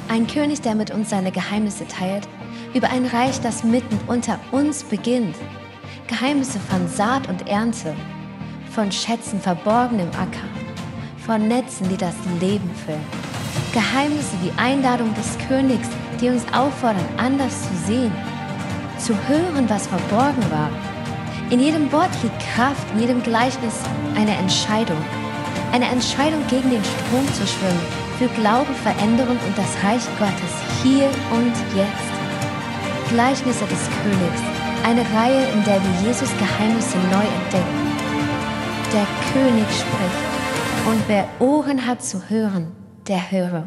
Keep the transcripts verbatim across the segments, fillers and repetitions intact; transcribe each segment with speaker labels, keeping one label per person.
Speaker 1: Ein König, der mit uns seine Geheimnisse teilt, über ein Reich, das mitten unter uns beginnt. Geheimnisse von Saat und Ernte, von Schätzen verborgen im Acker, von Netzen, die das Leben füllen. Geheimnisse wie Einladung des Königs, die uns auffordern, anders zu sehen, zu hören, was verborgen war. In jedem Wort liegt Kraft, in jedem Gleichnis eine Entscheidung. Eine Entscheidung, gegen den Strom zu schwimmen, für Glaube, Veränderung und das Reich Gottes hier und jetzt. Gleichnisse des Königs, eine Reihe, in der wir Jesus Geheimnisse neu entdecken. Der König spricht, und wer Ohren hat zu hören, der höre.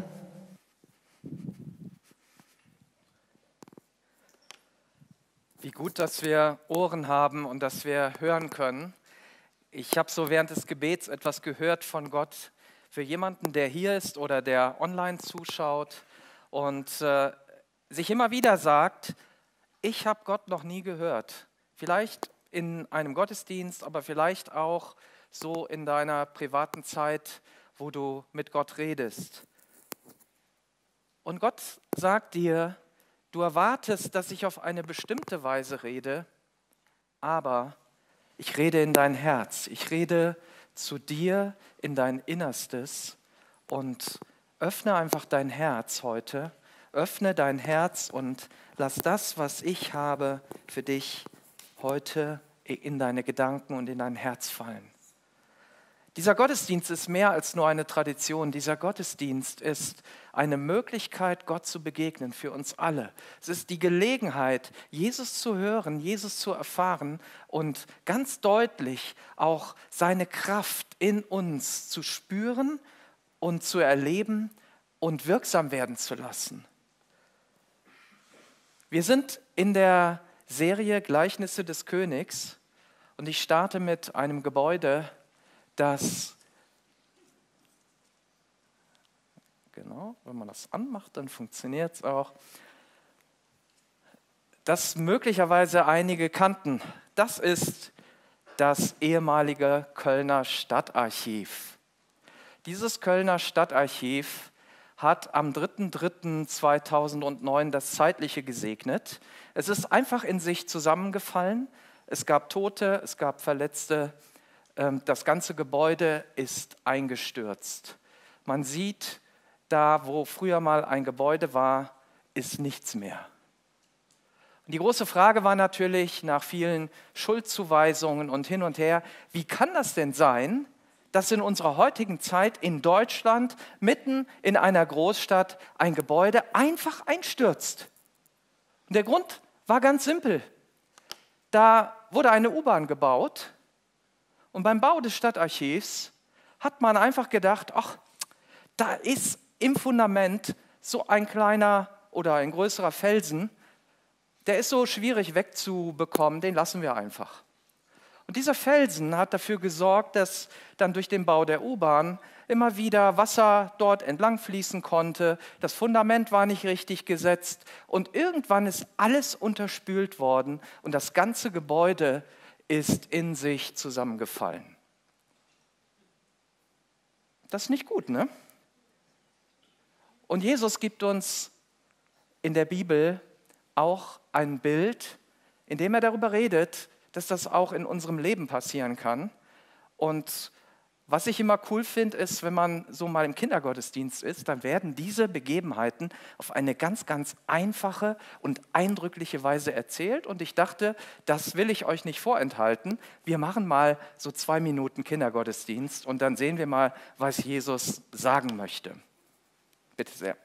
Speaker 2: Wie gut, dass wir Ohren haben und dass wir hören können. Ich habe so während des Gebets etwas gehört von Gott für jemanden, der hier ist oder der online zuschaut und äh, sich immer wieder sagt, ich habe Gott noch nie gehört. Vielleicht in einem Gottesdienst, aber vielleicht auch so in deiner privaten Zeit, wo du mit Gott redest. Und Gott sagt dir, du erwartest, dass ich auf eine bestimmte Weise rede, aber ich rede in dein Herz. Ich rede zu dir in dein Innerstes und öffne einfach dein Herz heute. Öffne dein Herz und lass das, was ich habe, für dich heute in deine Gedanken und in dein Herz fallen. Dieser Gottesdienst ist mehr als nur eine Tradition. Dieser Gottesdienst ist eine Möglichkeit, Gott zu begegnen für uns alle. Es ist die Gelegenheit, Jesus zu hören, Jesus zu erfahren und ganz deutlich auch seine Kraft in uns zu spüren und zu erleben und wirksam werden zu lassen. Wir sind in der Serie Gleichnisse des Königs und ich starte mit einem Gebäude, das, genau, wenn man das anmacht, dann funktioniert es auch, das möglicherweise einige kannten. Das ist das ehemalige Kölner Stadtarchiv. Dieses Kölner Stadtarchiv hat am dritter dritter zweitausendneun das Zeitliche gesegnet. Es ist einfach in sich zusammengefallen. Es gab Tote, es gab Verletzte. Das ganze Gebäude ist eingestürzt. Man sieht, da wo früher mal ein Gebäude war, ist nichts mehr. Und die große Frage war natürlich nach vielen Schuldzuweisungen und hin und her, wie kann das denn sein, dass in unserer heutigen Zeit in Deutschland mitten in einer Großstadt ein Gebäude einfach einstürzt? Und der Grund war ganz simpel. Da wurde eine U-Bahn gebaut. Und beim Bau des Stadtarchivs hat man einfach gedacht, ach, da ist im Fundament so ein kleiner oder ein größerer Felsen, der ist so schwierig wegzubekommen, den lassen wir einfach. Und dieser Felsen hat dafür gesorgt, dass dann durch den Bau der U-Bahn immer wieder Wasser dort entlang fließen konnte, das Fundament war nicht richtig gesetzt und irgendwann ist alles unterspült worden und das ganze Gebäude ist in sich zusammengefallen. Das ist nicht gut, ne? Und Jesus gibt uns in der Bibel auch ein Bild, in dem er darüber redet, dass das auch in unserem Leben passieren kann. Und was ich immer cool finde, ist, wenn man so mal im Kindergottesdienst ist, dann werden diese Begebenheiten auf eine ganz, ganz einfache und eindrückliche Weise erzählt. Und ich dachte, das will ich euch nicht vorenthalten. Wir machen mal so zwei Minuten Kindergottesdienst und dann sehen wir mal, was Jesus sagen möchte. Bitte sehr.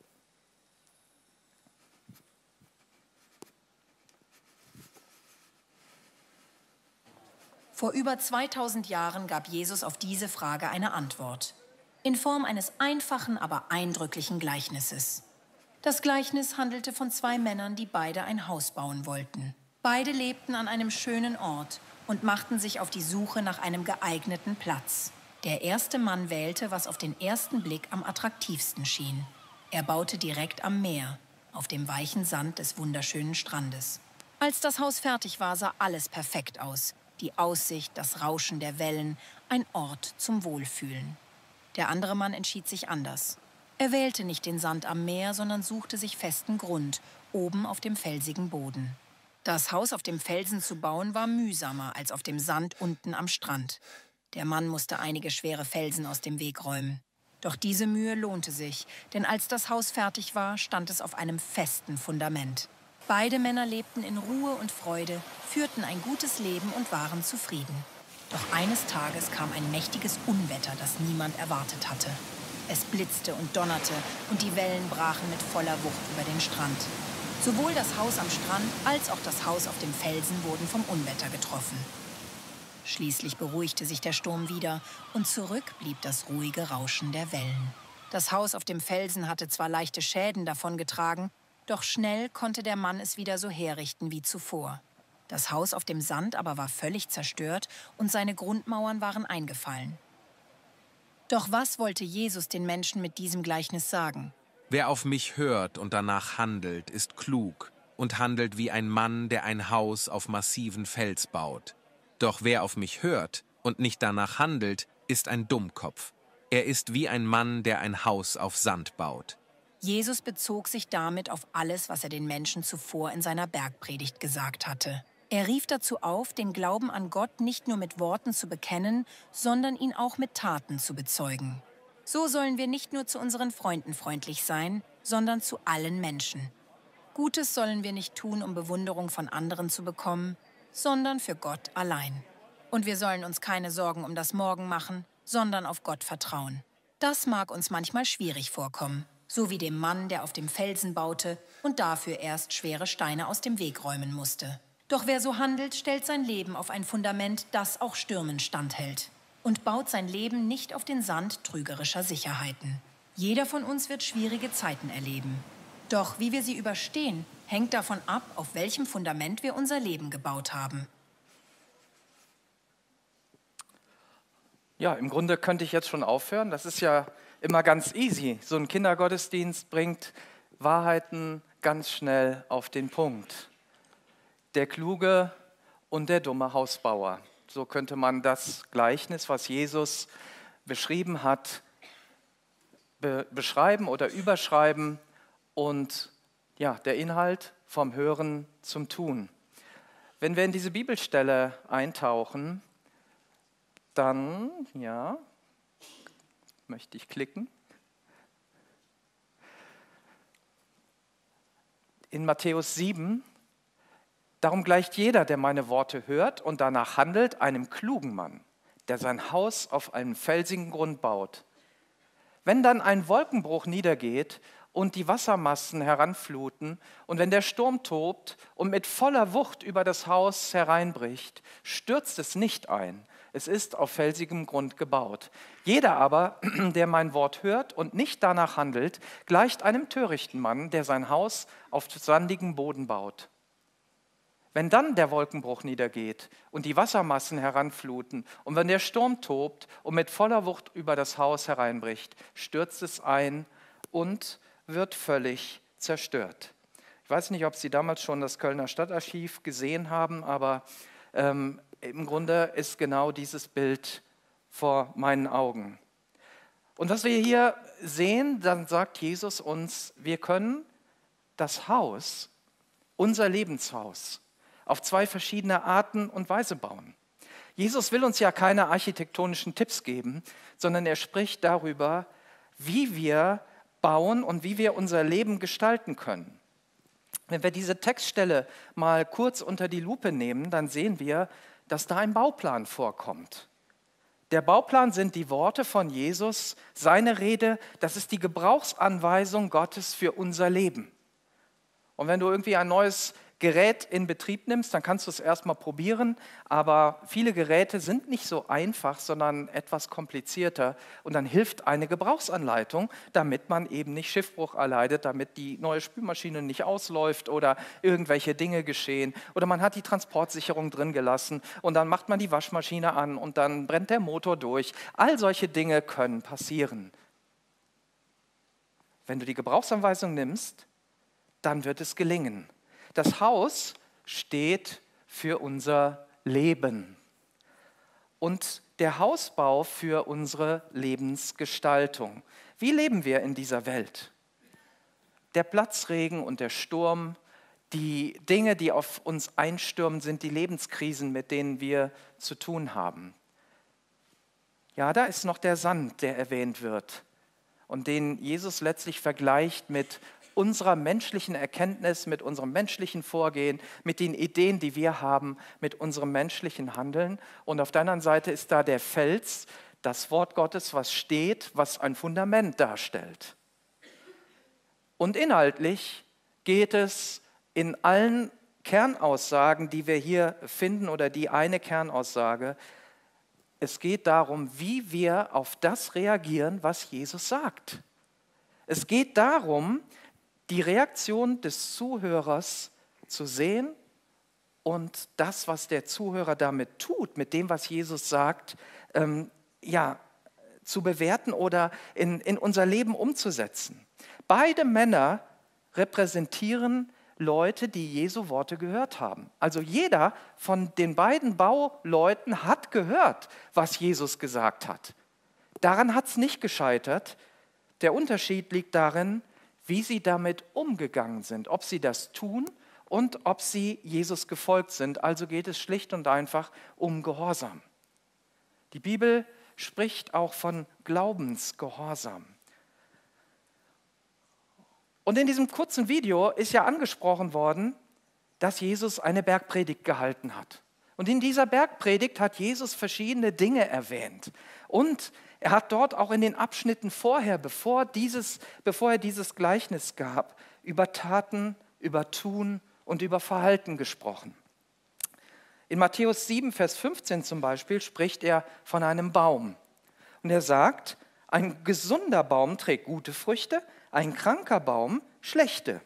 Speaker 3: Vor über zweitausend Jahren gab Jesus auf diese Frage eine Antwort. In Form eines einfachen, aber eindrücklichen Gleichnisses. Das Gleichnis handelte von zwei Männern, die beide ein Haus bauen wollten. Beide lebten an einem schönen Ort und machten sich auf die Suche nach einem geeigneten Platz. Der erste Mann wählte, was auf den ersten Blick am attraktivsten schien. Er baute direkt am Meer, auf dem weichen Sand des wunderschönen Strandes. Als das Haus fertig war, sah alles perfekt aus. Die Aussicht, das Rauschen der Wellen, ein Ort zum Wohlfühlen. Der andere Mann entschied sich anders. Er wählte nicht den Sand am Meer, sondern suchte sich festen Grund, oben auf dem felsigen Boden. Das Haus auf dem Felsen zu bauen war mühsamer als auf dem Sand unten am Strand. Der Mann musste einige schwere Felsen aus dem Weg räumen. Doch diese Mühe lohnte sich, denn als das Haus fertig war, stand es auf einem festen Fundament. Beide Männer lebten in Ruhe und Freude, führten ein gutes Leben und waren zufrieden. Doch eines Tages kam ein mächtiges Unwetter, das niemand erwartet hatte. Es blitzte und donnerte und die Wellen brachen mit voller Wucht über den Strand. Sowohl das Haus am Strand als auch das Haus auf dem Felsen wurden vom Unwetter getroffen. Schließlich beruhigte sich der Sturm wieder und zurück blieb das ruhige Rauschen der Wellen. Das Haus auf dem Felsen hatte zwar leichte Schäden davongetragen, doch schnell konnte der Mann es wieder so herrichten wie zuvor. Das Haus auf dem Sand aber war völlig zerstört und seine Grundmauern waren eingefallen. Doch was wollte Jesus den Menschen mit diesem Gleichnis sagen?
Speaker 4: Wer auf mich hört und danach handelt, ist klug und handelt wie ein Mann, der ein Haus auf massiven Fels baut. Doch wer auf mich hört und nicht danach handelt, ist ein Dummkopf. Er ist wie ein Mann, der ein Haus auf Sand baut.
Speaker 3: Jesus bezog sich damit auf alles, was er den Menschen zuvor in seiner Bergpredigt gesagt hatte. Er rief dazu auf, den Glauben an Gott nicht nur mit Worten zu bekennen, sondern ihn auch mit Taten zu bezeugen. So sollen wir nicht nur zu unseren Freunden freundlich sein, sondern zu allen Menschen. Gutes sollen wir nicht tun, um Bewunderung von anderen zu bekommen, sondern für Gott allein. Und wir sollen uns keine Sorgen um das Morgen machen, sondern auf Gott vertrauen. Das mag uns manchmal schwierig vorkommen, so wie dem Mann, der auf dem Felsen baute und dafür erst schwere Steine aus dem Weg räumen musste. Doch wer so handelt, stellt sein Leben auf ein Fundament, das auch Stürmen standhält. Und baut sein Leben nicht auf den Sand trügerischer Sicherheiten. Jeder von uns wird schwierige Zeiten erleben. Doch wie wir sie überstehen, hängt davon ab, auf welchem Fundament wir unser Leben gebaut haben.
Speaker 2: Ja, im Grunde könnte ich jetzt schon aufhören. Das ist ja immer ganz easy. So ein Kindergottesdienst bringt Wahrheiten ganz schnell auf den Punkt. Der kluge und der dumme Hausbauer. So könnte man das Gleichnis, was Jesus beschrieben hat, be- beschreiben oder überschreiben. Und ja, der Inhalt vom Hören zum Tun. Wenn wir in diese Bibelstelle eintauchen, dann, ja, möchte ich klicken. In Matthäus sieben, darum gleicht jeder, der meine Worte hört und danach handelt, einem klugen Mann, der sein Haus auf einen felsigen Grund baut. Wenn dann ein Wolkenbruch niedergeht und die Wassermassen heranfluten und wenn der Sturm tobt und mit voller Wucht über das Haus hereinbricht, stürzt es nicht ein. Es ist auf felsigem Grund gebaut. Jeder aber, der mein Wort hört und nicht danach handelt, gleicht einem törichten Mann, der sein Haus auf sandigem Boden baut. Wenn dann der Wolkenbruch niedergeht und die Wassermassen heranfluten und wenn der Sturm tobt und mit voller Wucht über das Haus hereinbricht, stürzt es ein und wird völlig zerstört. Ich weiß nicht, ob Sie damals schon das Kölner Stadtarchiv gesehen haben, aber ähm, im Grunde ist genau dieses Bild vor meinen Augen. Und was wir hier sehen, dann sagt Jesus uns, wir können das Haus, unser Lebenshaus, auf zwei verschiedene Arten und Weise bauen. Jesus will uns ja keine architektonischen Tipps geben, sondern er spricht darüber, wie wir bauen und wie wir unser Leben gestalten können. Wenn wir diese Textstelle mal kurz unter die Lupe nehmen, dann sehen wir, dass da ein Bauplan vorkommt. Der Bauplan sind die Worte von Jesus, seine Rede, das ist die Gebrauchsanweisung Gottes für unser Leben. Und wenn du irgendwie ein neues Gerät in Betrieb nimmst, dann kannst du es erstmal probieren, aber viele Geräte sind nicht so einfach, sondern etwas komplizierter und dann hilft eine Gebrauchsanleitung, damit man eben nicht Schiffbruch erleidet, damit die neue Spülmaschine nicht ausläuft oder irgendwelche Dinge geschehen oder man hat die Transportsicherung drin gelassen und dann macht man die Waschmaschine an und dann brennt der Motor durch. All solche Dinge können passieren. Wenn du die Gebrauchsanweisung nimmst, dann wird es gelingen. Das Haus steht für unser Leben und der Hausbau für unsere Lebensgestaltung. Wie leben wir in dieser Welt? Der Platzregen und der Sturm, die Dinge, die auf uns einstürmen, sind die Lebenskrisen, mit denen wir zu tun haben. Ja, da ist noch der Sand, der erwähnt wird und den Jesus letztlich vergleicht mit unserer menschlichen Erkenntnis, mit unserem menschlichen Vorgehen, mit den Ideen, die wir haben, mit unserem menschlichen Handeln. Und auf der anderen Seite ist da der Fels, das Wort Gottes, was steht, was ein Fundament darstellt. Und inhaltlich geht es in allen Kernaussagen, die wir hier finden, oder die eine Kernaussage, es geht darum, wie wir auf das reagieren, was Jesus sagt. Es geht darum, die Reaktion des Zuhörers zu sehen und das, was der Zuhörer damit tut, mit dem, was Jesus sagt, ähm, ja, zu bewerten oder in, in unser Leben umzusetzen. Beide Männer repräsentieren Leute, die Jesu Worte gehört haben. Also jeder von den beiden Bauleuten hat gehört, was Jesus gesagt hat. Daran hat es nicht gescheitert. Der Unterschied liegt darin, wie sie damit umgegangen sind, ob sie das tun und ob sie Jesus gefolgt sind. Also geht es schlicht und einfach um Gehorsam. Die Bibel spricht auch von Glaubensgehorsam. Und in diesem kurzen Video ist ja angesprochen worden, dass Jesus eine Bergpredigt gehalten hat. Und in dieser Bergpredigt hat Jesus verschiedene Dinge erwähnt. Und er hat dort auch in den Abschnitten vorher, bevor, dieses, bevor er dieses Gleichnis gab, über Taten, über Tun und über Verhalten gesprochen. In Matthäus sieben, Vers fünfzehn zum Beispiel spricht er von einem Baum. Und er sagt, ein gesunder Baum trägt gute Früchte, ein kranker Baum schlechte.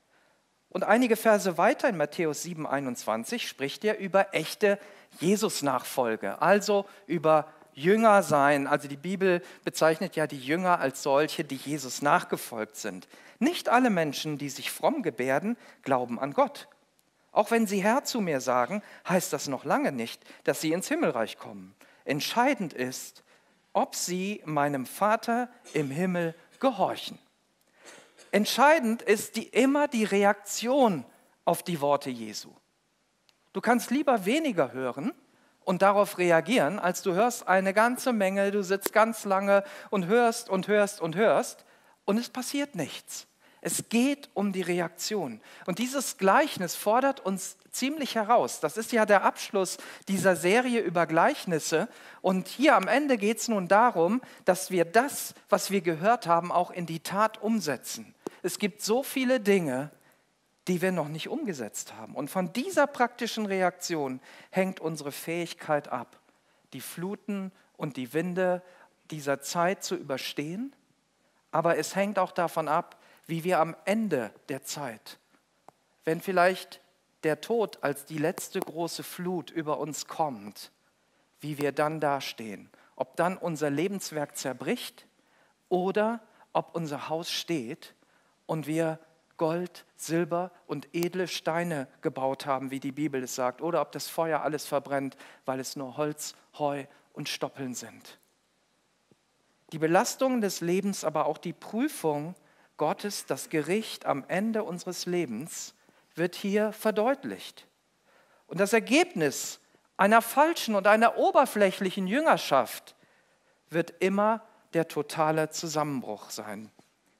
Speaker 2: Und einige Verse weiter in Matthäus sieben, einundzwanzig spricht er über echte Jesus-Nachfolge, also über Jünger sein. Also die Bibel bezeichnet ja die Jünger als solche, die Jesus nachgefolgt sind. Nicht alle Menschen, die sich fromm gebärden, glauben an Gott. Auch wenn sie Herr zu mir sagen, heißt das noch lange nicht, dass sie ins Himmelreich kommen. Entscheidend ist, ob sie meinem Vater im Himmel gehorchen. Entscheidend ist die, immer die Reaktion auf die Worte Jesu. Du kannst lieber weniger hören und darauf reagieren, als du hörst eine ganze Menge, du sitzt ganz lange und hörst und hörst und hörst und es passiert nichts. Es geht um die Reaktion. Und dieses Gleichnis fordert uns ziemlich heraus. Das ist ja der Abschluss dieser Serie über Gleichnisse. Und hier am Ende geht es nun darum, dass wir das, was wir gehört haben, auch in die Tat umsetzen. Es gibt so viele Dinge, die wir noch nicht umgesetzt haben. Und von dieser praktischen Reaktion hängt unsere Fähigkeit ab, die Fluten und die Winde dieser Zeit zu überstehen. Aber es hängt auch davon ab, wie wir am Ende der Zeit, wenn vielleicht der Tod als die letzte große Flut über uns kommt, wie wir dann dastehen. Ob dann unser Lebenswerk zerbricht oder ob unser Haus steht und wir Gold, Silber und edle Steine gebaut haben, wie die Bibel es sagt, oder ob das Feuer alles verbrennt, weil es nur Holz, Heu und Stoppeln sind. Die Belastungen des Lebens, aber auch die Prüfung Gottes, das Gericht am Ende unseres Lebens, wird hier verdeutlicht. Und das Ergebnis einer falschen und einer oberflächlichen Jüngerschaft wird immer der totale Zusammenbruch sein.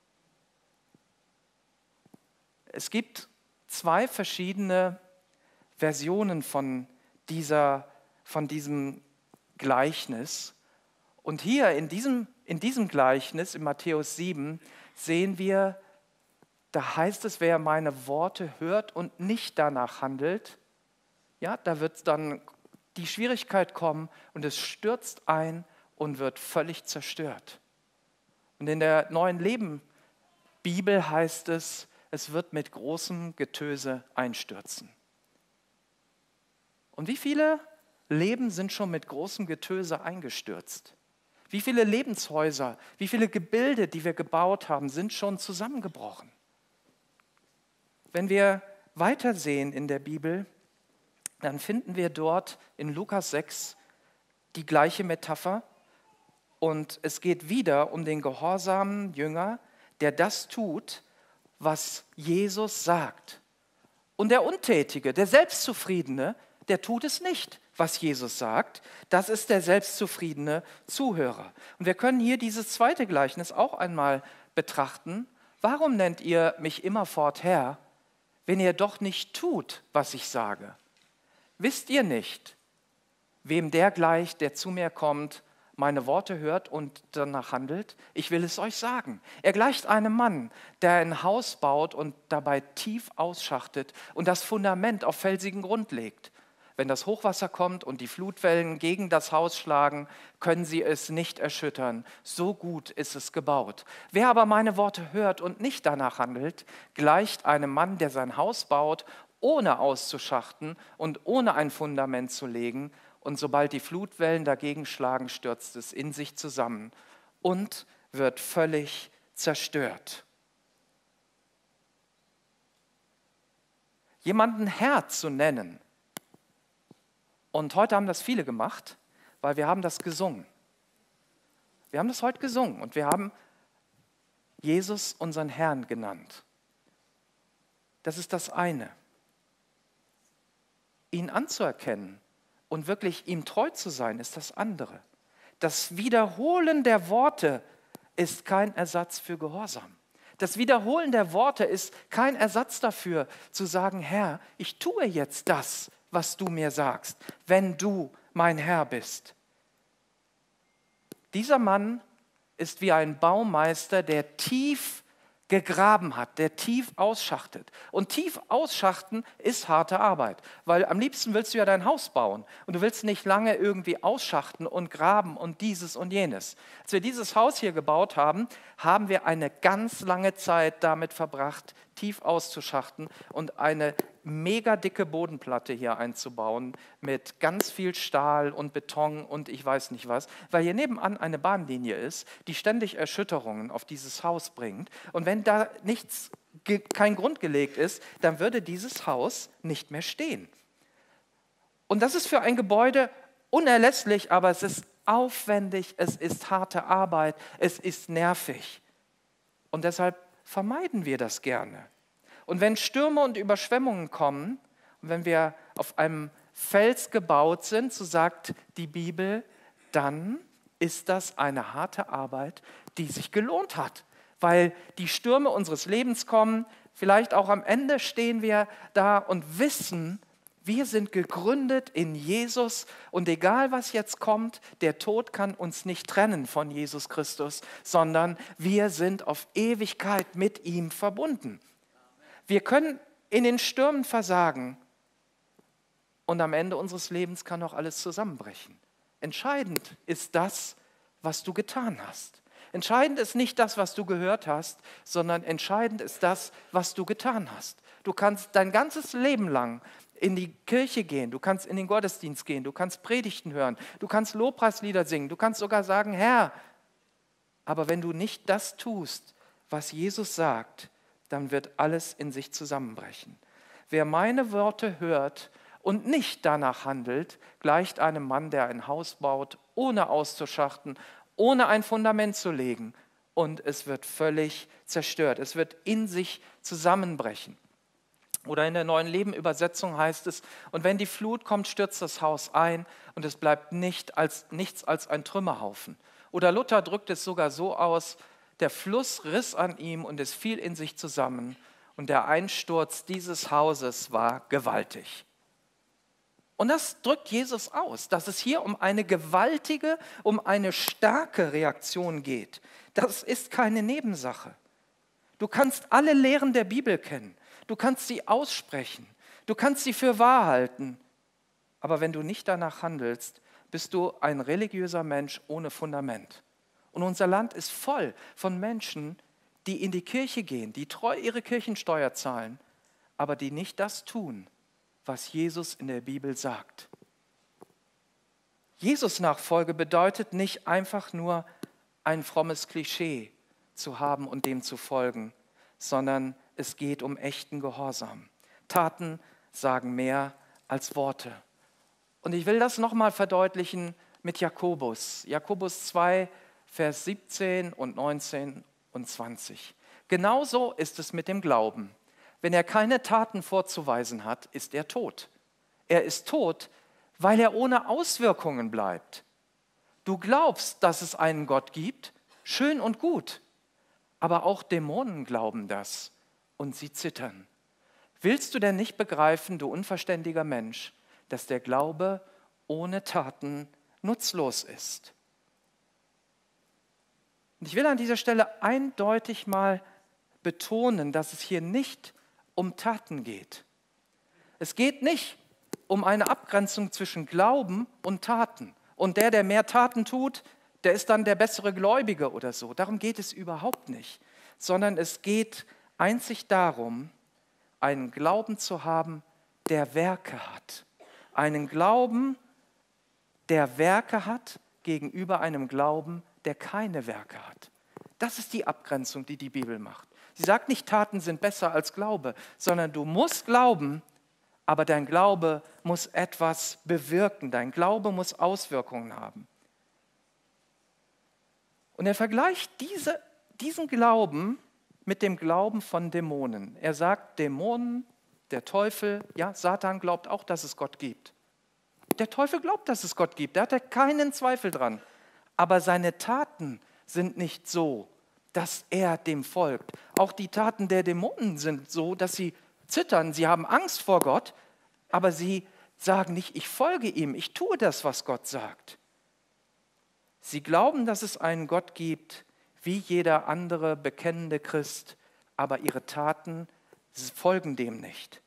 Speaker 2: Es gibt zwei verschiedene Versionen von, dieser, von diesem Gleichnis. Und hier in diesem, in diesem Gleichnis, in Matthäus sieben, sehen wir, da heißt es, wer meine Worte hört und nicht danach handelt, ja, da wird dann die Schwierigkeit kommen und es stürzt ein und wird völlig zerstört. Und in der Neuen Leben Bibel heißt es, es wird mit großem Getöse einstürzen. Und wie viele Leben sind schon mit großem Getöse eingestürzt? Wie viele Lebenshäuser, wie viele Gebilde, die wir gebaut haben, sind schon zusammengebrochen? Wenn wir weitersehen in der Bibel, dann finden wir dort in Lukas sechs die gleiche Metapher. Und es geht wieder um den gehorsamen Jünger, der das tut, was Jesus sagt. Und der Untätige, der Selbstzufriedene, der tut es nicht, was Jesus sagt. Das ist der selbstzufriedene Zuhörer. Und wir können hier dieses zweite Gleichnis auch einmal betrachten. Warum nennt ihr mich immerfort Herr, wenn ihr doch nicht tut, was ich sage? Wisst ihr nicht, wem der gleicht, der zu mir kommt, meine Worte hört und danach handelt? Ich will es euch sagen. Er gleicht einem Mann, der ein Haus baut und dabei tief ausschachtet und das Fundament auf felsigen Grund legt. Wenn das Hochwasser kommt und die Flutwellen gegen das Haus schlagen, können sie es nicht erschüttern. So gut ist es gebaut. Wer aber meine Worte hört und nicht danach handelt, gleicht einem Mann, der sein Haus baut, ohne auszuschachten und ohne ein Fundament zu legen. Und sobald die Flutwellen dagegen schlagen, stürzt es in sich zusammen und wird völlig zerstört. Jemanden Herr zu nennen, und heute haben das viele gemacht, weil wir haben das gesungen. Wir haben das heute gesungen und wir haben Jesus unseren Herrn genannt. Das ist das eine. Ihn anzuerkennen und wirklich ihm treu zu sein, ist das andere. Das Wiederholen der Worte ist kein Ersatz für Gehorsam. Das Wiederholen der Worte ist kein Ersatz dafür, zu sagen, Herr, ich tue jetzt das, was du mir sagst, wenn du mein Herr bist. Dieser Mann ist wie ein Baumeister, der tief gegraben hat, der tief ausschachtet. Und tief ausschachten ist harte Arbeit, weil am liebsten willst du ja dein Haus bauen und du willst nicht lange irgendwie ausschachten und graben und dieses und jenes. Als wir dieses Haus hier gebaut haben, haben wir eine ganz lange Zeit damit verbracht, tief auszuschachten und eine mega dicke Bodenplatte hier einzubauen mit ganz viel Stahl und Beton und ich weiß nicht was, weil hier nebenan eine Bahnlinie ist, die ständig Erschütterungen auf dieses Haus bringt. Und wenn da nichts, kein Grund gelegt ist, dann würde dieses Haus nicht mehr stehen. Und das ist für ein Gebäude unerlässlich, aber es ist aufwendig, es ist harte Arbeit, es ist nervig. Und deshalb vermeiden wir das gerne. Und wenn Stürme und Überschwemmungen kommen, und wenn wir auf einem Fels gebaut sind, so sagt die Bibel, dann ist das eine harte Arbeit, die sich gelohnt hat. Weil die Stürme unseres Lebens kommen, vielleicht auch am Ende stehen wir da und wissen, wir sind gegründet in Jesus und egal was jetzt kommt, der Tod kann uns nicht trennen von Jesus Christus, sondern wir sind auf Ewigkeit mit ihm verbunden. Wir können in den Stürmen versagen und am Ende unseres Lebens kann auch alles zusammenbrechen. Entscheidend ist das, was du getan hast. Entscheidend ist nicht das, was du gehört hast, sondern entscheidend ist das, was du getan hast. Du kannst dein ganzes Leben lang in die Kirche gehen, du kannst in den Gottesdienst gehen, du kannst Predigten hören, du kannst Lobpreislieder singen, du kannst sogar sagen, Herr, aber wenn du nicht das tust, was Jesus sagt, dann wird alles in sich zusammenbrechen. Wer meine Worte hört und nicht danach handelt, gleicht einem Mann, der ein Haus baut, ohne auszuschachten, ohne ein Fundament zu legen. Und es wird völlig zerstört. Es wird in sich zusammenbrechen. Oder in der Neuen Leben-Übersetzung heißt es, und wenn die Flut kommt, stürzt das Haus ein und es bleibt nicht als, nichts als ein Trümmerhaufen. Oder Luther drückt es sogar so aus, der Fluss riss an ihm und es fiel in sich zusammen und der Einsturz dieses Hauses war gewaltig. Und das drückt Jesus aus, dass es hier um eine gewaltige, um eine starke Reaktion geht. Das ist keine Nebensache. Du kannst alle Lehren der Bibel kennen, du kannst sie aussprechen, du kannst sie für wahr halten, aber wenn du nicht danach handelst, bist du ein religiöser Mensch ohne Fundament. Und unser Land ist voll von Menschen, die in die Kirche gehen, die treu ihre Kirchensteuer zahlen, aber die nicht das tun, was Jesus in der Bibel sagt. Jesus-Nachfolge bedeutet nicht einfach nur ein frommes Klischee zu haben und dem zu folgen, sondern es geht um echten Gehorsam. Taten sagen mehr als Worte. Und ich will das nochmal verdeutlichen mit Jakobus. Jakobus zwei, Vers siebzehn und neunzehn und zwanzig. Genauso ist es mit dem Glauben. Wenn er keine Taten vorzuweisen hat, ist er tot. Er ist tot, weil er ohne Auswirkungen bleibt. Du glaubst, dass es einen Gott gibt, schön und gut, aber auch Dämonen glauben das und sie zittern. Willst du denn nicht begreifen, du unverständiger Mensch, dass der Glaube ohne Taten nutzlos ist? Und ich will an dieser Stelle eindeutig mal betonen, dass es hier nicht um Taten geht. Es geht nicht um eine Abgrenzung zwischen Glauben und Taten. Und der, der mehr Taten tut, der ist dann der bessere Gläubige oder so. Darum geht es überhaupt nicht. Sondern es geht einzig darum, einen Glauben zu haben, der Werke hat. Einen Glauben, der Werke hat, gegenüber einem Glauben, der keine Werke hat. Das ist die Abgrenzung, die die Bibel macht. Sie sagt nicht, Taten sind besser als Glaube, sondern du musst glauben, aber dein Glaube muss etwas bewirken. Dein Glaube muss Auswirkungen haben. Und er vergleicht diese, diesen Glauben mit dem Glauben von Dämonen. Er sagt, Dämonen, der Teufel, ja, Satan glaubt auch, dass es Gott gibt. Der Teufel glaubt, dass es Gott gibt, da hat er keinen Zweifel dran. Aber seine Taten sind nicht so, dass er dem folgt. Auch die Taten der Dämonen sind so, dass sie zittern, sie haben Angst vor Gott, aber sie sagen nicht, ich folge ihm, ich tue das, was Gott sagt. Sie glauben, dass es einen Gott gibt, wie jeder andere bekennende Christ, aber ihre Taten folgen dem nicht.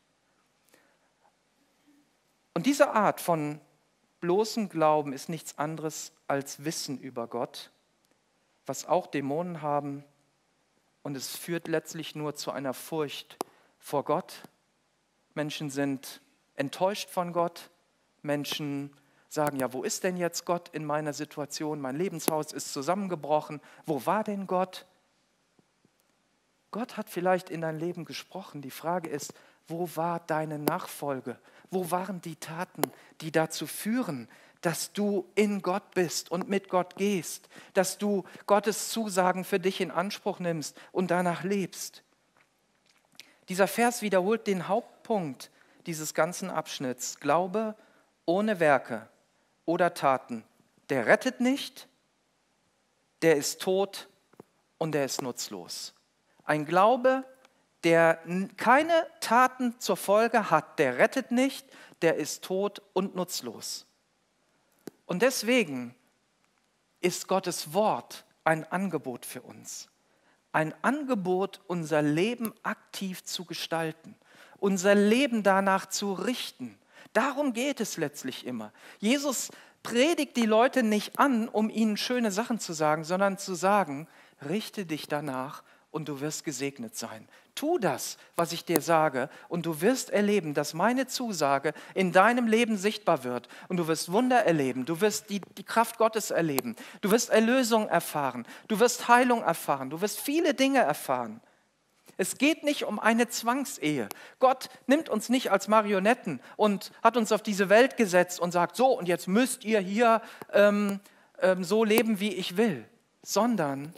Speaker 2: Und diese Art von bloßem Glauben ist nichts anderes als Wissen über Gott, was auch Dämonen haben, und es führt letztlich nur zu einer Furcht vor Gott. Menschen sind enttäuscht von Gott, Menschen sagen, ja, wo ist denn jetzt Gott in meiner Situation? Mein Lebenshaus ist zusammengebrochen. Wo war denn Gott? Gott hat vielleicht in dein Leben gesprochen. Die Frage ist, wo war deine Nachfolge? Wo waren die Taten, die dazu führen, dass du in Gott bist und mit Gott gehst, dass du Gottes Zusagen für dich in Anspruch nimmst und danach lebst? Dieser Vers wiederholt den Hauptpunkt dieses ganzen Abschnitts. Glaube ohne Werke oder Taten, der rettet nicht, der ist tot und der ist nutzlos. Ein Glaube, der keine Taten zur Folge hat, der rettet nicht, der ist tot und nutzlos. Und deswegen ist Gottes Wort ein Angebot für uns. Ein Angebot, unser Leben aktiv zu gestalten, unser Leben danach zu richten. Darum geht es letztlich immer. Jesus predigt die Leute nicht an, um ihnen schöne Sachen zu sagen, sondern zu sagen, richte dich danach und du wirst gesegnet sein. Tu das, was ich dir sage, und du wirst erleben, dass meine Zusage in deinem Leben sichtbar wird. Und du wirst Wunder erleben, du wirst die, die Kraft Gottes erleben, du wirst Erlösung erfahren, du wirst Heilung erfahren, du wirst viele Dinge erfahren. Es geht nicht um eine Zwangsehe. Gott nimmt uns nicht als Marionetten und hat uns auf diese Welt gesetzt und sagt, so, und jetzt müsst ihr hier ähm, ähm, so leben, wie ich will, sondern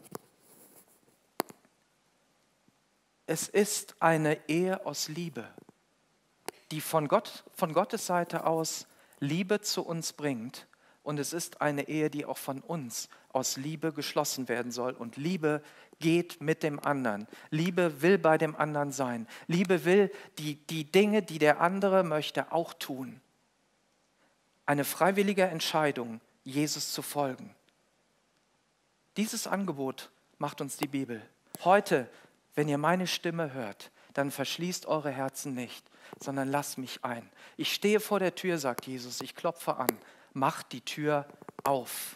Speaker 2: es ist eine Ehe aus Liebe, die von Gott, von Gottes Seite aus Liebe zu uns bringt. Und es ist eine Ehe, die auch von uns aus Liebe geschlossen werden soll. Und Liebe geht mit dem anderen. Liebe will bei dem anderen sein. Liebe will die, die Dinge, die der andere möchte, auch tun. Eine freiwillige Entscheidung, Jesus zu folgen. Dieses Angebot macht uns die Bibel. Heute, wenn ihr meine Stimme hört, dann verschließt eure Herzen nicht, sondern lasst mich ein. Ich stehe vor der Tür, sagt Jesus, ich klopfe an. Macht die Tür auf.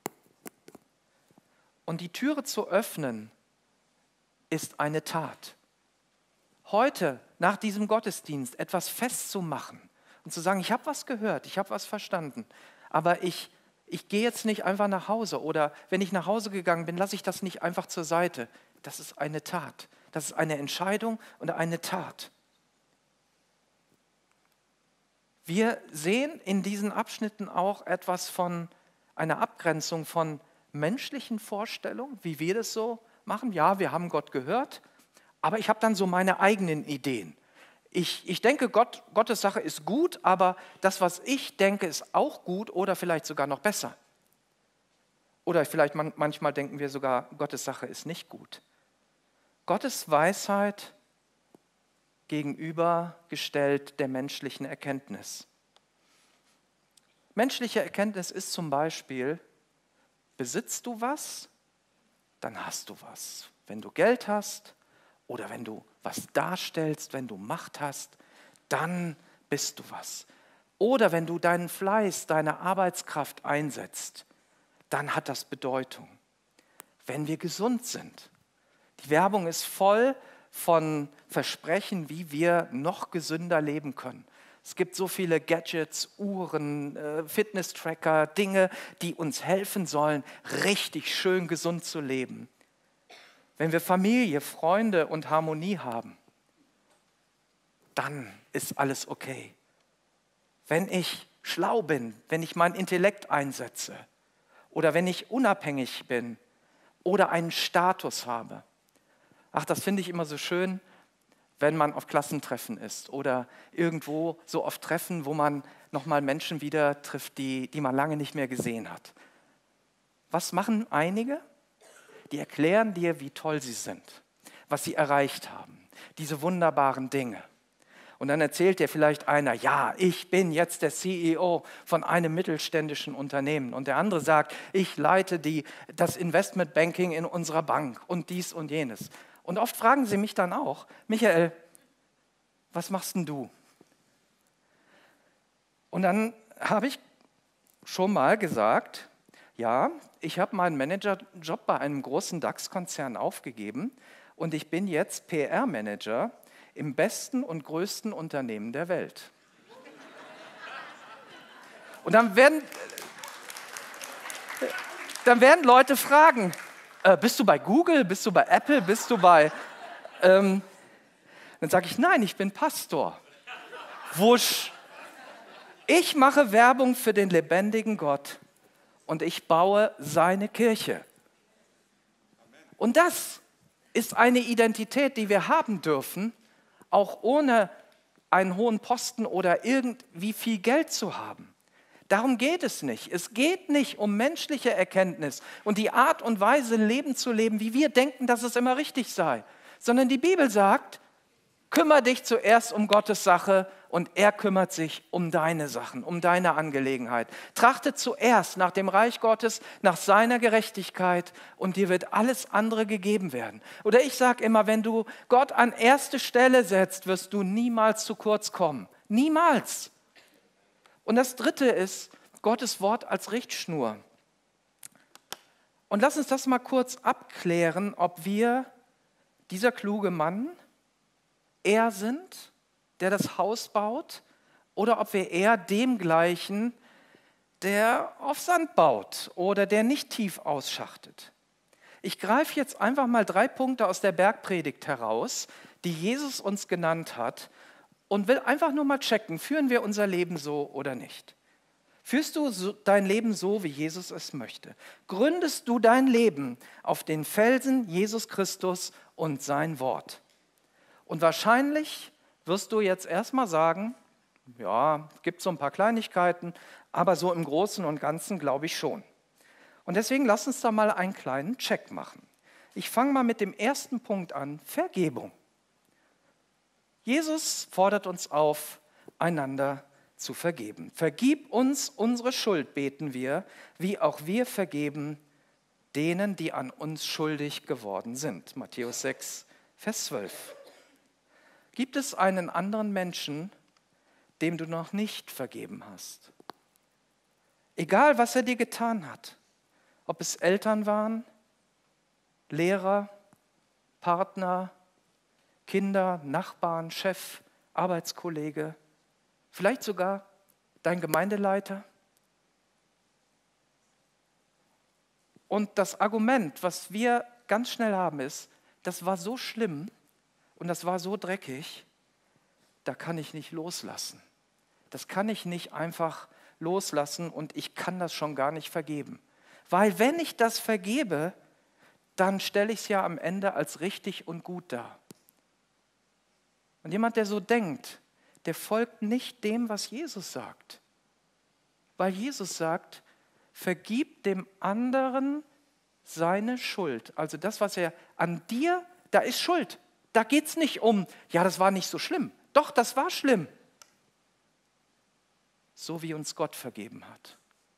Speaker 2: Und die Türe zu öffnen, ist eine Tat. Heute, nach diesem Gottesdienst, etwas festzumachen und zu sagen, ich habe was gehört, ich habe was verstanden, aber ich, ich gehe jetzt nicht einfach nach Hause, oder wenn ich nach Hause gegangen bin, lasse ich das nicht einfach zur Seite. Das ist eine Tat. Das ist eine Entscheidung und eine Tat. Wir sehen in diesen Abschnitten auch etwas von einer Abgrenzung von menschlichen Vorstellungen, wie wir das so machen. Ja, wir haben Gott gehört, aber ich habe dann so meine eigenen Ideen. Ich, ich denke, Gott, Gottes Sache ist gut, aber das, was ich denke, ist auch gut oder vielleicht sogar noch besser. Oder vielleicht man, manchmal denken wir sogar, Gottes Sache ist nicht gut. Gottes Weisheit gegenübergestellt der menschlichen Erkenntnis. Menschliche Erkenntnis ist zum Beispiel, besitzt du was, dann hast du was. Wenn du Geld hast oder wenn du was darstellst, wenn du Macht hast, dann bist du was. Oder wenn du deinen Fleiß, deine Arbeitskraft einsetzt, dann hat das Bedeutung. Wenn wir gesund sind. Die Werbung ist voll von Versprechen, wie wir noch gesünder leben können. Es gibt so viele Gadgets, Uhren, Fitness-Tracker, Dinge, die uns helfen sollen, richtig schön gesund zu leben. Wenn wir Familie, Freunde und Harmonie haben, dann ist alles okay. Wenn ich schlau bin, wenn ich meinen Intellekt einsetze oder wenn ich unabhängig bin oder einen Status habe. Ach, das finde ich immer so schön, wenn man auf Klassentreffen ist oder irgendwo so oft Treffen, wo man nochmal Menschen wieder trifft, die, die man lange nicht mehr gesehen hat. Was machen einige? Die erklären dir, wie toll sie sind, was sie erreicht haben, diese wunderbaren Dinge. Und dann erzählt dir vielleicht einer, ja, ich bin jetzt der C E O von einem mittelständischen Unternehmen. Und der andere sagt, ich leite die, das Investmentbanking in unserer Bank und dies und jenes. Und oft fragen sie mich dann auch, Michael, was machst denn du? Und dann habe ich schon mal gesagt, ja, ich habe meinen Managerjob bei einem großen DAX-Konzern aufgegeben und ich bin jetzt P R-Manager im besten und größten Unternehmen der Welt. Und dann werden, dann werden Leute fragen, äh, bist du bei Google, bist du bei Apple, bist du bei... Ähm, dann sage ich, nein, ich bin Pastor. Wusch. Ich mache Werbung für den lebendigen Gott und ich baue seine Kirche. Und das ist eine Identität, die wir haben dürfen, auch ohne einen hohen Posten oder irgendwie viel Geld zu haben. Darum geht es nicht. Es geht nicht um menschliche Erkenntnis und die Art und Weise, Leben zu leben, wie wir denken, dass es immer richtig sei. Sondern die Bibel sagt, kümmere dich zuerst um Gottes Sache und er kümmert sich um deine Sachen, um deine Angelegenheit. Trachte zuerst nach dem Reich Gottes, nach seiner Gerechtigkeit und dir wird alles andere gegeben werden. Oder ich sage immer, wenn du Gott an erste Stelle setzt, wirst du niemals zu kurz kommen. Niemals. Und das Dritte ist Gottes Wort als Richtschnur. Und lass uns das mal kurz abklären, ob wir, dieser kluge Mann, er sind, der das Haus baut, oder ob wir eher dem gleichen, der auf Sand baut oder der nicht tief ausschachtet. Ich greife jetzt einfach mal drei Punkte aus der Bergpredigt heraus, die Jesus uns genannt hat, und will einfach nur mal checken, führen wir unser Leben so oder nicht? Führst du so, dein Leben so, wie Jesus es möchte? Gründest du dein Leben auf den Felsen Jesus Christus und sein Wort? Und wahrscheinlich wirst du jetzt erstmal sagen, ja, es gibt so ein paar Kleinigkeiten, aber so im Großen und Ganzen glaube ich schon. Und deswegen lass uns da mal einen kleinen Check machen. Ich fange mal mit dem ersten Punkt an, Vergebung. Jesus fordert uns auf, einander zu vergeben. Vergib uns unsere Schuld, beten wir, wie auch wir vergeben denen, die an uns schuldig geworden sind. Matthäus sechs, Vers zwölf. Gibt es einen anderen Menschen, dem du noch nicht vergeben hast? Egal, was er dir getan hat, ob es Eltern waren, Lehrer, Partner, Kinder, Nachbarn, Chef, Arbeitskollege, vielleicht sogar dein Gemeindeleiter. Und das Argument, was wir ganz schnell haben, ist, das war so schlimm und das war so dreckig, da kann ich nicht loslassen. Das kann ich nicht einfach loslassen und ich kann das schon gar nicht vergeben. Weil wenn ich das vergebe, dann stelle ich es ja am Ende als richtig und gut dar. Und jemand, der so denkt, der folgt nicht dem, was Jesus sagt. Weil Jesus sagt, vergib dem anderen seine Schuld. Also das, was er an dir, da ist Schuld. Da geht es nicht um, ja, das war nicht so schlimm. Doch, das war schlimm. So wie uns Gott vergeben hat.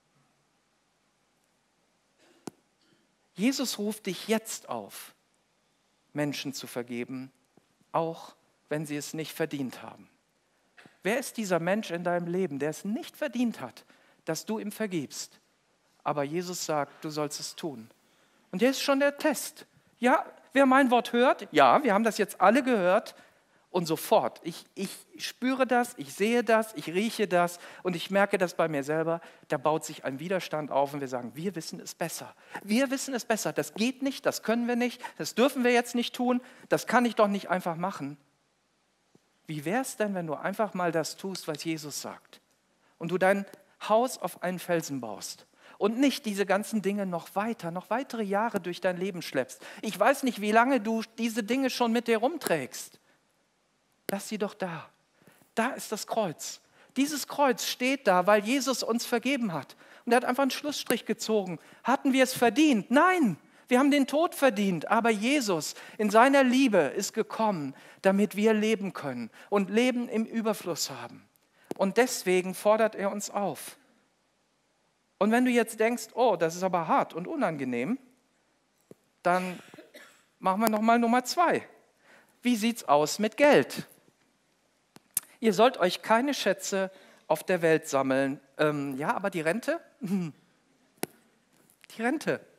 Speaker 2: Jesus ruft dich jetzt auf, Menschen zu vergeben, auch wenn sie es nicht verdient haben. Wer ist dieser Mensch in deinem Leben, der es nicht verdient hat, dass du ihm vergibst? Aber Jesus sagt, du sollst es tun. Und hier ist schon der Test. Ja, wer mein Wort hört, ja, wir haben das jetzt alle gehört und sofort. Ich, ich spüre das, ich sehe das, ich rieche das und ich merke das bei mir selber. Da baut sich ein Widerstand auf und wir sagen, wir wissen es besser. Wir wissen es besser. Das geht nicht, das können wir nicht, das dürfen wir jetzt nicht tun, das kann ich doch nicht einfach machen. Wie wäre es denn, wenn du einfach mal das tust, was Jesus sagt und du dein Haus auf einen Felsen baust? Und nicht diese ganzen Dinge noch weiter, noch weitere Jahre durch dein Leben schleppst. Ich weiß nicht, wie lange du diese Dinge schon mit dir rumträgst. Lass sie doch da. Da ist das Kreuz. Dieses Kreuz steht da, weil Jesus uns vergeben hat. Und er hat einfach einen Schlussstrich gezogen. Hatten wir es verdient? Nein, wir haben den Tod verdient. Aber Jesus in seiner Liebe ist gekommen, damit wir leben können und Leben im Überfluss haben. Und deswegen fordert er uns auf. Und wenn du jetzt denkst, oh, das ist aber hart und unangenehm, dann machen wir nochmal Nummer zwei. Wie sieht es aus mit Geld? Ihr sollt euch keine Schätze auf der Welt sammeln. Ähm, ja, aber die Rente? Die Rente.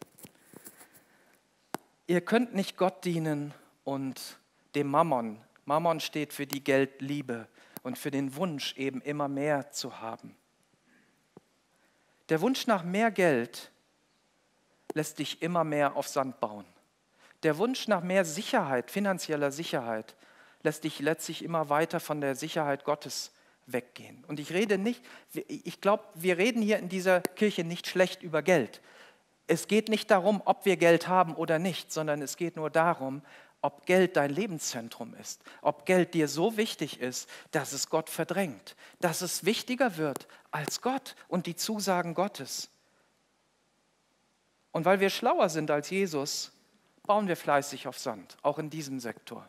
Speaker 2: Ihr könnt nicht Gott dienen und dem Mammon. Mammon steht für die Geldliebe und für den Wunsch, eben immer mehr zu haben. Der Wunsch nach mehr Geld lässt dich immer mehr auf Sand bauen. Der Wunsch nach mehr Sicherheit, finanzieller Sicherheit, lässt dich letztlich immer weiter von der Sicherheit Gottes weggehen. Und ich rede nicht, ich glaube, wir reden hier in dieser Kirche nicht schlecht über Geld. Es geht nicht darum, ob wir Geld haben oder nicht, sondern es geht nur darum, ob Geld dein Lebenszentrum ist, ob Geld dir so wichtig ist, dass es Gott verdrängt, dass es wichtiger wird als Gott und die Zusagen Gottes. Und weil wir schlauer sind als Jesus, bauen wir fleißig auf Sand, auch in diesem Sektor.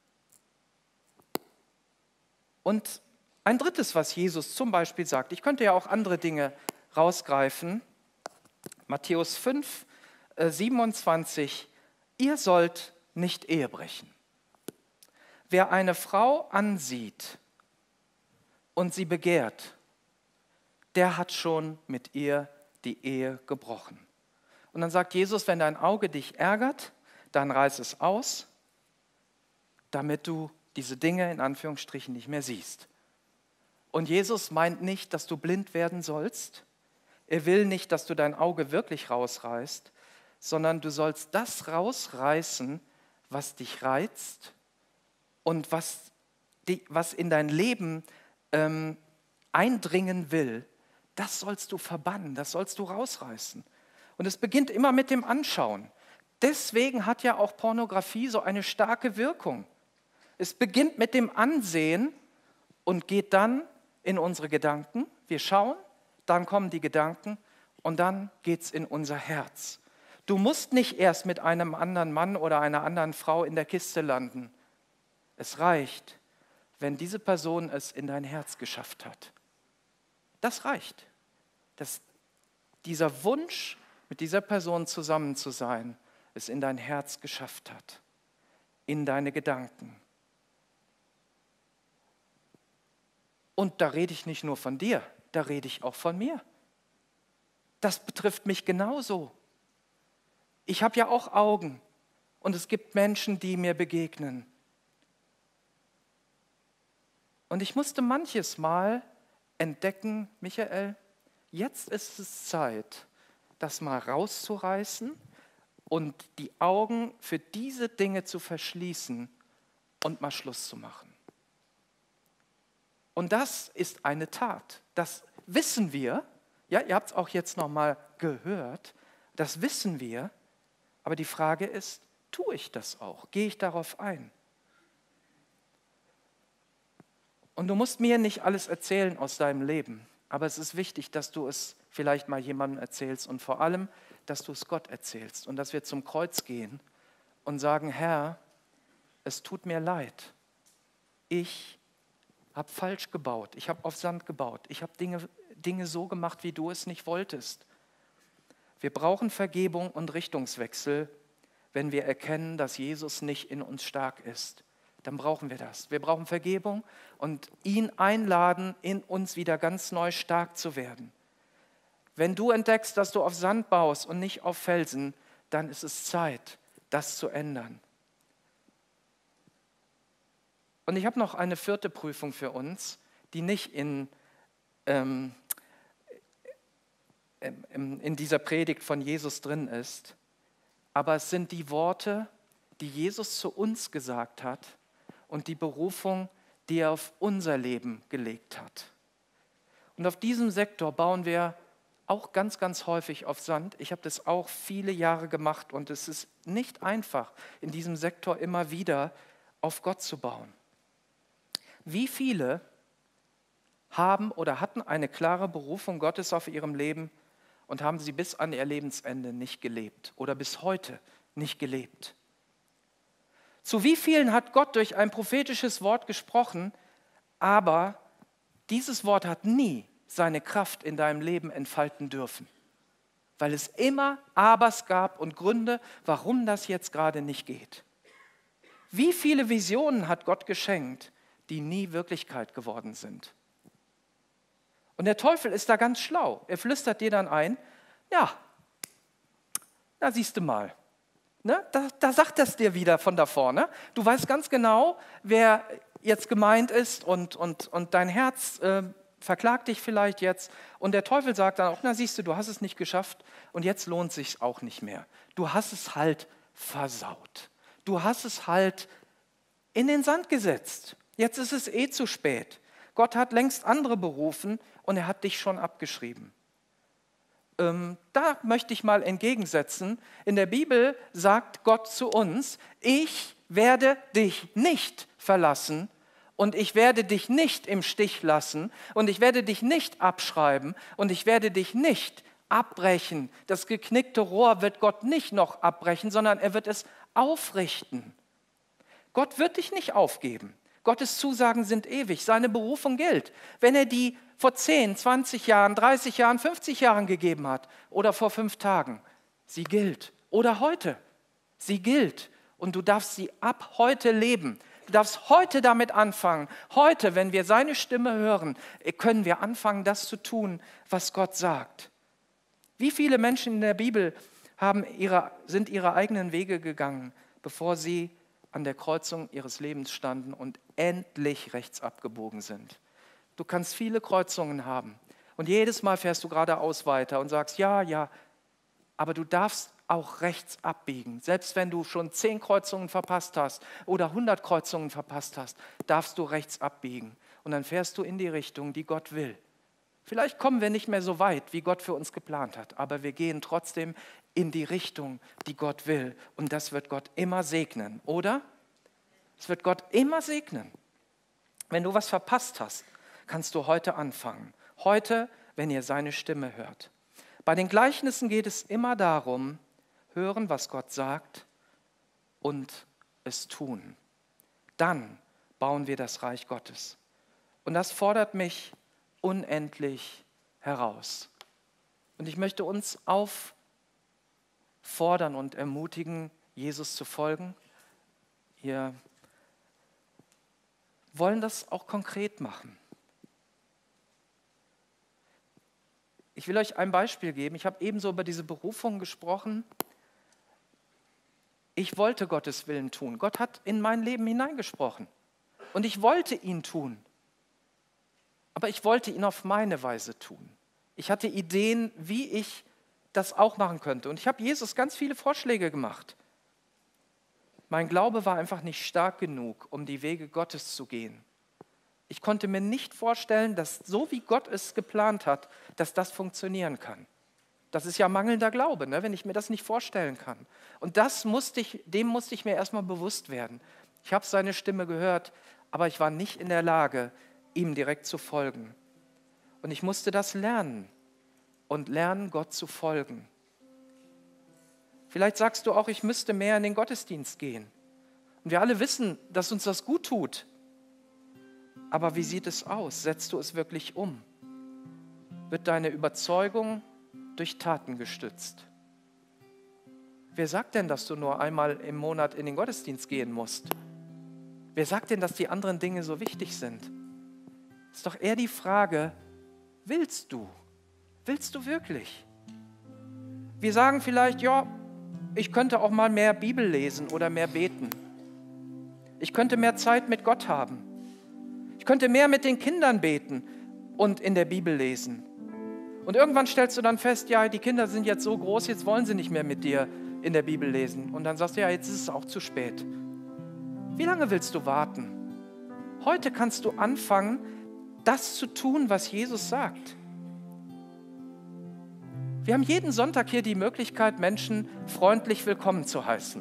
Speaker 2: Und ein drittes, was Jesus zum Beispiel sagt, ich könnte ja auch andere Dinge rausgreifen, Matthäus fünf, siebenundzwanzig, ihr sollt nicht Ehe brechen. Wer eine Frau ansieht und sie begehrt, der hat schon mit ihr die Ehe gebrochen. Und dann sagt Jesus, wenn dein Auge dich ärgert, dann reiß es aus, damit du diese Dinge in Anführungsstrichen nicht mehr siehst. Und Jesus meint nicht, dass du blind werden sollst. Er will nicht, dass du dein Auge wirklich rausreißt, sondern du sollst das rausreißen, was dich reizt und was, die, was in dein Leben ähm, eindringen will, das sollst du verbannen, das sollst du rausreißen. Und es beginnt immer mit dem Anschauen. Deswegen hat ja auch Pornografie so eine starke Wirkung. Es beginnt mit dem Ansehen und geht dann in unsere Gedanken. Wir schauen, dann kommen die Gedanken und dann geht es in unser Herz. Du musst nicht erst mit einem anderen Mann oder einer anderen Frau in der Kiste landen. Es reicht, wenn diese Person es in dein Herz geschafft hat. Das reicht. Dass dieser Wunsch, mit dieser Person zusammen zu sein, es in dein Herz geschafft hat, in deine Gedanken. Und da rede ich nicht nur von dir, da rede ich auch von mir. Das betrifft mich genauso. Ich habe ja auch Augen und es gibt Menschen, die mir begegnen. Und ich musste manches Mal entdecken, Michael, jetzt ist es Zeit, das mal rauszureißen und die Augen für diese Dinge zu verschließen und mal Schluss zu machen. Und das ist eine Tat. Das wissen wir. Ja, ihr habt es auch jetzt noch mal gehört. Das wissen wir, aber die Frage ist, tue ich das auch? Gehe ich darauf ein? Und du musst mir nicht alles erzählen aus deinem Leben, aber es ist wichtig, dass du es vielleicht mal jemandem erzählst und vor allem, dass du es Gott erzählst und dass wir zum Kreuz gehen und sagen, Herr, es tut mir leid. Ich habe falsch gebaut, ich habe auf Sand gebaut, ich habe Dinge, Dinge so gemacht, wie du es nicht wolltest. Wir brauchen Vergebung und Richtungswechsel, wenn wir erkennen, dass Jesus nicht in uns stark ist. Dann brauchen wir das. Wir brauchen Vergebung und ihn einladen, in uns wieder ganz neu stark zu werden. Wenn du entdeckst, dass du auf Sand baust und nicht auf Felsen, dann ist es Zeit, das zu ändern. Und ich habe noch eine vierte Prüfung für uns, die nicht in, ähm, in dieser Predigt von Jesus drin ist, aber es sind die Worte, die Jesus zu uns gesagt hat und die Berufung, die er auf unser Leben gelegt hat. Und auf diesem Sektor bauen wir auch ganz, ganz häufig auf Sand. Ich habe das auch viele Jahre gemacht und es ist nicht einfach, in diesem Sektor immer wieder auf Gott zu bauen. Wie viele haben oder hatten eine klare Berufung Gottes auf ihrem Leben und haben sie bis an ihr Lebensende nicht gelebt oder bis heute nicht gelebt? Zu wie vielen hat Gott durch ein prophetisches Wort gesprochen, aber dieses Wort hat nie seine Kraft in deinem Leben entfalten dürfen, weil es immer Abers gab und Gründe, warum das jetzt gerade nicht geht. Wie viele Visionen hat Gott geschenkt, die nie Wirklichkeit geworden sind? Und der Teufel ist da ganz schlau. Er flüstert dir dann ein, ja, da siehst du mal. Ne? Da, da sagt es dir wieder von da vorne. Du weißt ganz genau, wer jetzt gemeint ist und, und, und dein Herz äh, verklagt dich vielleicht jetzt. Und der Teufel sagt dann auch, na siehst du, du hast es nicht geschafft und jetzt lohnt es sich auch nicht mehr. Du hast es halt versaut. Du hast es halt in den Sand gesetzt. Jetzt ist es eh zu spät. Gott hat längst andere berufen und er hat dich schon abgeschrieben. Ähm, da möchte ich mal entgegensetzen. In der Bibel sagt Gott zu uns, ich werde dich nicht verlassen und ich werde dich nicht im Stich lassen und ich werde dich nicht abschreiben und ich werde dich nicht abbrechen. Das geknickte Rohr wird Gott nicht noch abbrechen, sondern er wird es aufrichten. Gott wird dich nicht aufgeben. Gottes Zusagen sind ewig, seine Berufung gilt. Wenn er die vor zehn, zwanzig Jahren, dreißig Jahren, fünfzig Jahren gegeben hat oder vor fünf Tagen, sie gilt. Oder heute, sie gilt. Und du darfst sie ab heute leben. Du darfst heute damit anfangen. Heute, wenn wir seine Stimme hören, können wir anfangen, das zu tun, was Gott sagt. Wie viele Menschen in der Bibel haben ihre, sind ihre eigenen Wege gegangen, bevor sie an der Kreuzung ihres Lebens standen und endlich rechts abgebogen sind? Du kannst viele Kreuzungen haben und jedes Mal fährst du geradeaus weiter und sagst, ja, ja, aber du darfst auch rechts abbiegen. Selbst wenn du schon zehn Kreuzungen verpasst hast oder hundert Kreuzungen verpasst hast, darfst du rechts abbiegen und dann fährst du in die Richtung, die Gott will. Vielleicht kommen wir nicht mehr so weit, wie Gott für uns geplant hat, aber wir gehen trotzdem in die Richtung, die Gott will. Und das wird Gott immer segnen, oder? Es wird Gott immer segnen. Wenn du was verpasst hast, kannst du heute anfangen. Heute, wenn ihr seine Stimme hört. Bei den Gleichnissen geht es immer darum, hören, was Gott sagt und es tun. Dann bauen wir das Reich Gottes. Und das fordert mich unendlich heraus. Und ich möchte uns auffordern und ermutigen, Jesus zu folgen. Wir wollen das auch konkret machen. Ich will euch ein Beispiel geben. Ich habe ebenso über diese Berufung gesprochen. Ich wollte Gottes Willen tun. Gott hat in mein Leben hineingesprochen. Und ich wollte ihn tun. Aber ich wollte ihn auf meine Weise tun. Ich hatte Ideen, wie ich das auch machen könnte. Und ich habe Jesus ganz viele Vorschläge gemacht. Mein Glaube war einfach nicht stark genug, um die Wege Gottes zu gehen. Ich konnte mir nicht vorstellen, dass so wie Gott es geplant hat, dass das funktionieren kann. Das ist ja mangelnder Glaube, ne, wenn ich mir das nicht vorstellen kann. Und das musste ich, dem musste ich mir erstmal bewusst werden. Ich habe seine Stimme gehört, aber ich war nicht in der Lage, ihm direkt zu folgen. Und ich musste das lernen und lernen, Gott zu folgen. Vielleicht sagst du auch, ich müsste mehr in den Gottesdienst gehen. Und wir alle wissen, dass uns das gut tut. Aber wie sieht es aus? Setzt du es wirklich um? Wird deine Überzeugung durch Taten gestützt? Wer sagt denn, dass du nur einmal im Monat in den Gottesdienst gehen musst? Wer sagt denn, dass die anderen Dinge so wichtig sind? Ist doch eher die Frage, willst du? Willst du wirklich? Wir sagen vielleicht, ja, ich könnte auch mal mehr Bibel lesen oder mehr beten. Ich könnte mehr Zeit mit Gott haben. Ich könnte mehr mit den Kindern beten und in der Bibel lesen. Und irgendwann stellst du dann fest, ja, die Kinder sind jetzt so groß, jetzt wollen sie nicht mehr mit dir in der Bibel lesen. Und dann sagst du, ja, jetzt ist es auch zu spät. Wie lange willst du warten? Heute kannst du anfangen, das zu tun, was Jesus sagt. Wir haben jeden Sonntag hier die Möglichkeit, Menschen freundlich willkommen zu heißen.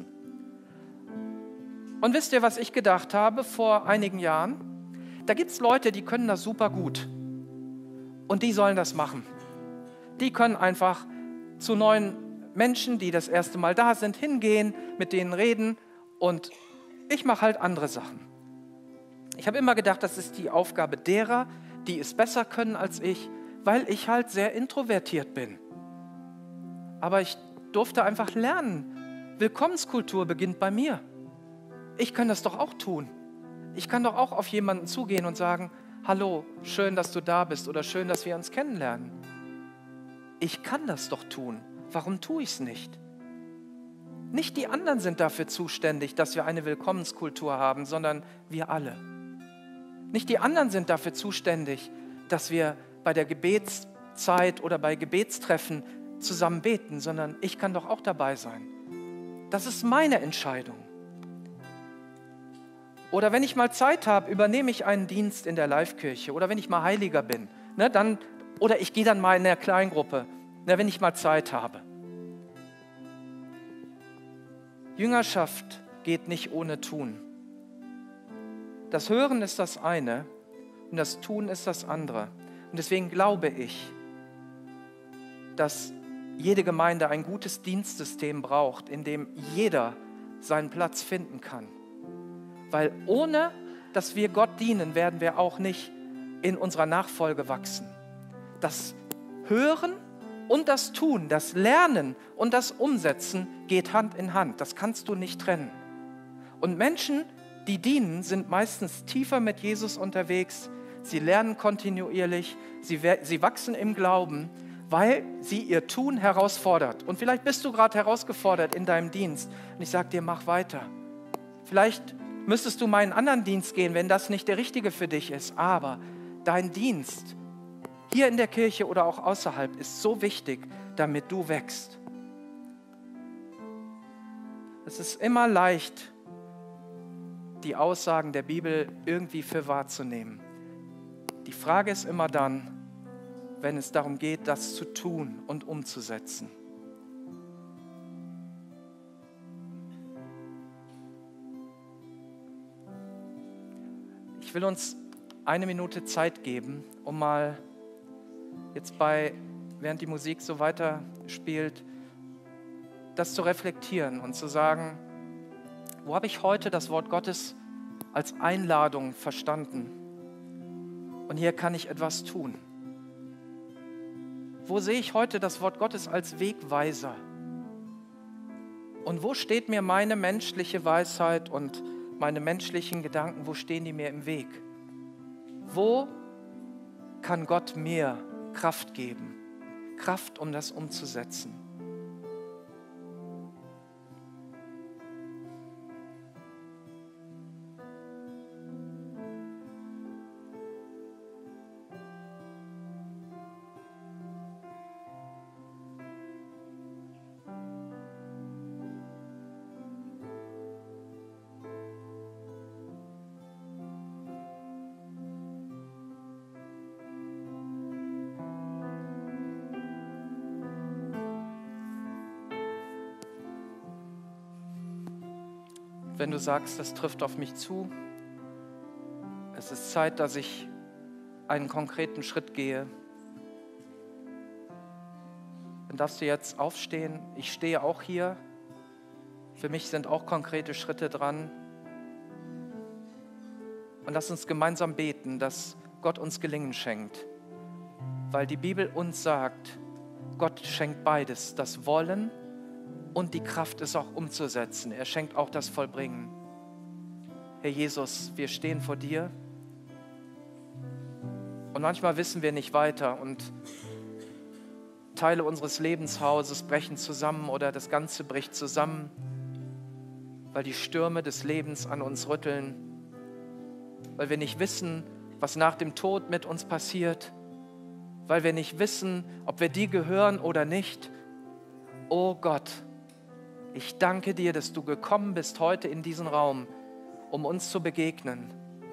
Speaker 2: Und wisst ihr, was ich gedacht habe vor einigen Jahren? Da gibt es Leute, die können das super gut. Und die sollen das machen. Die können einfach zu neuen Menschen, die das erste Mal da sind, hingehen, mit denen reden. Und ich mache halt andere Sachen. Ich habe immer gedacht, das ist die Aufgabe derer, die es besser können als ich, weil ich halt sehr introvertiert bin. Aber ich durfte einfach lernen. Willkommenskultur beginnt bei mir. Ich kann das doch auch tun. Ich kann doch auch auf jemanden zugehen und sagen, hallo, schön, dass du da bist oder schön, dass wir uns kennenlernen. Ich kann das doch tun. Warum tue ich es nicht? Nicht die anderen sind dafür zuständig, dass wir eine Willkommenskultur haben, sondern wir alle. Nicht die anderen sind dafür zuständig, dass wir bei der Gebetszeit oder bei Gebetstreffen zusammen beten, sondern ich kann doch auch dabei sein. Das ist meine Entscheidung. Oder wenn ich mal Zeit habe, übernehme ich einen Dienst in der Live-Kirche. Oder wenn ich mal Heiliger bin. Ne, dann, oder ich gehe dann mal in der Kleingruppe, ne, wenn ich mal Zeit habe. Jüngerschaft geht nicht ohne Tun. Das Hören ist das eine und das Tun ist das andere. Und deswegen glaube ich, dass jede Gemeinde ein gutes Dienstsystem braucht, in dem jeder seinen Platz finden kann. Weil ohne, dass wir Gott dienen, werden wir auch nicht in unserer Nachfolge wachsen. Das Hören und das Tun, das Lernen und das Umsetzen geht Hand in Hand. Das kannst du nicht trennen. Und Menschen, die dienen, sind meistens tiefer mit Jesus unterwegs. Sie lernen kontinuierlich, sie, sie wachsen im Glauben, weil sie ihr Tun herausfordert. Und vielleicht bist du gerade herausgefordert in deinem Dienst. Und ich sage dir, mach weiter. Vielleicht müsstest du mal in einen anderen Dienst gehen, wenn das nicht der richtige für dich ist. Aber dein Dienst hier in der Kirche oder auch außerhalb ist so wichtig, damit du wächst. Es ist immer leicht, die Aussagen der Bibel irgendwie für wahrzunehmen. Die Frage ist immer dann, wenn es darum geht, das zu tun und umzusetzen. Ich will uns eine Minute Zeit geben, um mal jetzt bei, während die Musik so weiter spielt, das zu reflektieren und zu sagen, wo habe ich heute das Wort Gottes als Einladung verstanden? Und hier kann ich etwas tun. Wo sehe ich heute das Wort Gottes als Wegweiser? Und wo steht mir meine menschliche Weisheit und meine menschlichen Gedanken, wo stehen die mir im Weg? Wo kann Gott mir Kraft geben? Kraft, um das umzusetzen. Wenn du sagst, das trifft auf mich zu, es ist Zeit, dass ich einen konkreten Schritt gehe, dann darfst du jetzt aufstehen. Ich stehe auch hier. Für mich sind auch konkrete Schritte dran. Und lass uns gemeinsam beten, dass Gott uns Gelingen schenkt. Weil die Bibel uns sagt, Gott schenkt beides, das Wollen und die Kraft, es auch umzusetzen. Er schenkt auch das Vollbringen. Herr Jesus, wir stehen vor dir und manchmal wissen wir nicht weiter und Teile unseres Lebenshauses brechen zusammen oder das Ganze bricht zusammen, weil die Stürme des Lebens an uns rütteln, weil wir nicht wissen, was nach dem Tod mit uns passiert, weil wir nicht wissen, ob wir dir gehören oder nicht. Oh Gott, ich danke dir, dass du gekommen bist heute in diesen Raum, um uns zu begegnen.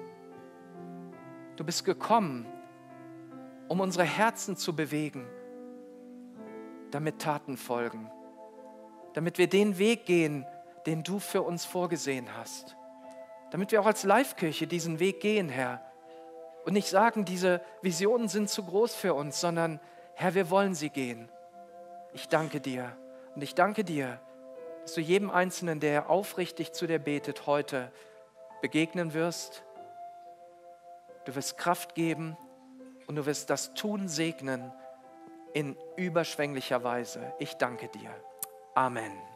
Speaker 2: Du bist gekommen, um unsere Herzen zu bewegen, damit Taten folgen, damit wir den Weg gehen, den du für uns vorgesehen hast, damit wir auch als Live-Kirche diesen Weg gehen, Herr, und nicht sagen, diese Visionen sind zu groß für uns, sondern Herr, wir wollen sie gehen. Ich danke dir und ich danke dir, dass du jedem Einzelnen, der aufrichtig zu dir betet, heute begegnen wirst. Du wirst Kraft geben und du wirst das Tun segnen in überschwänglicher Weise. Ich danke dir. Amen.